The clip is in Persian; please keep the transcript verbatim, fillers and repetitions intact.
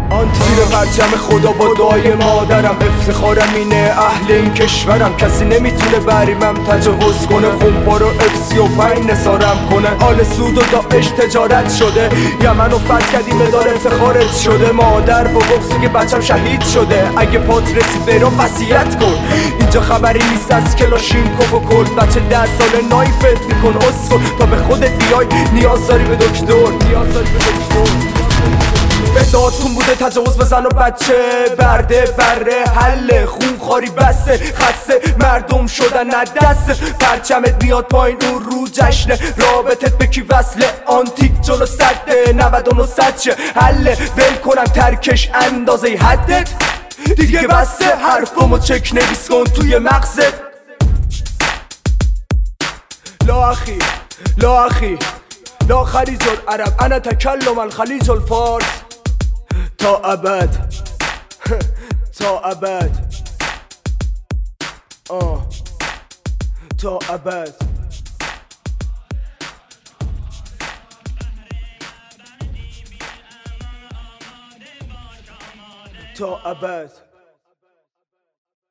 زیر پرچم خدا با دعای مادرم، افتخارم اینه اهل این کشورم. کسی نمیتونه بریمم تجاوز کنه، خونپا رو اف سی و پنج نثارم کنه. آل سود و داعش تجارت شده، یمن و فتح کردی مدار افتخارت شده. مادر با بغضی که بچم شهید شده، اگه پات رسید برام وصیت کن. اینجا خبری نیست از کلاشینکوف و کل، بچه ده ساله نایفت میکن اصفر. تا به خودت بیای نیاز داری به دکتر، نیاز داری به دکتر. به دادتون بوده تجاوز بزن و بچه برده بره حله، خون خاری بسته خسته مردم شدن ندسته. پرچمت میاد پایین اون رو جشنه، رابطت به کی وصله آنتیک جلو سده. نود و نه صد چه حله، ول کنم ترکش اندازه حدت دیگه بسته. حرفمو چک نویس کن توی مغزت. لا اخی لا اخی لا خلیج العرب انا تکلم الخلیج الفارس. تا ابد تا ابد آه تا ابد تا ابد